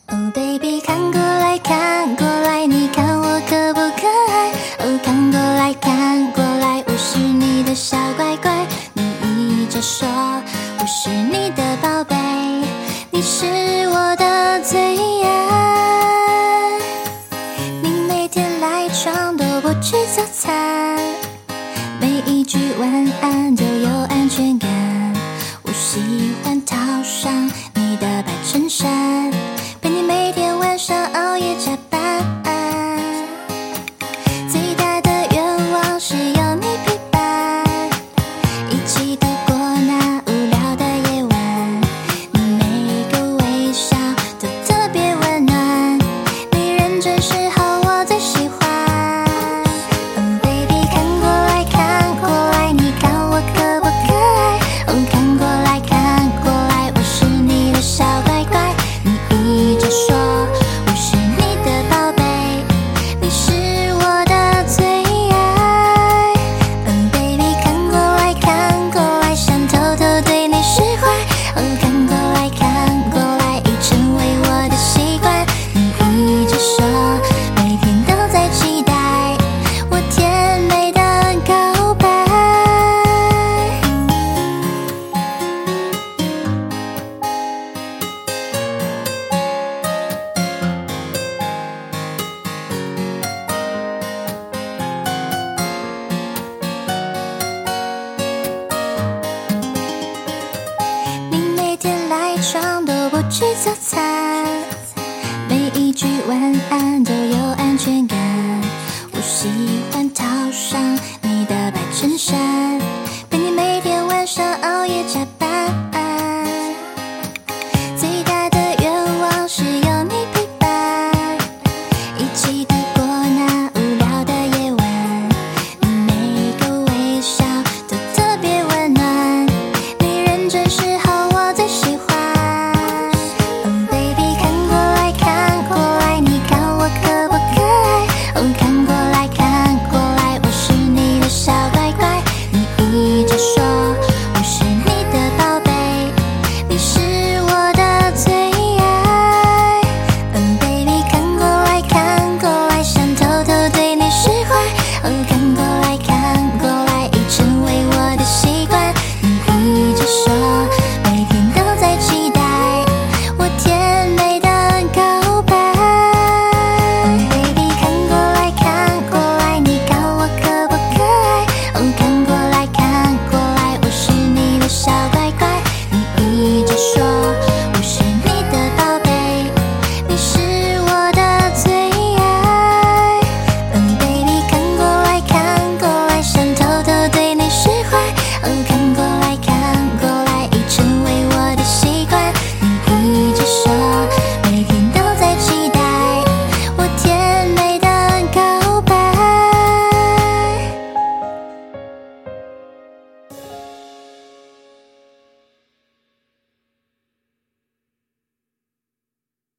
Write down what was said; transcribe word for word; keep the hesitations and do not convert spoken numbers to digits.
Oh baby， 看过来看过来，你看我可不可爱？ Oh 看过来看过来，我是你的小乖乖。你一直说我是你的宝贝，你是我的最爱。你每天赖床都不吃早餐，每一句晚安都有安全感。我喜欢套上你的白衬衫，陪你每天晚上熬夜加班。最大的愿望是有你陪伴，一起度过那无聊的夜晚。你每个微笑都特别温暖，你认真时候我最喜欢。Oh baby， 看过来看过来，你看我可不可爱？ Oh 看过来看过来，我是你的小乖乖。你一直说我是你的宝贝，你是我的最爱。Oh baby， 看过来看过来，想偷偷对你释怀。Oh 看过来看过来，已成为我的习惯。你一直说每天都在期待我甜美的告白。你每天赖床都不吃早餐，每一句晚安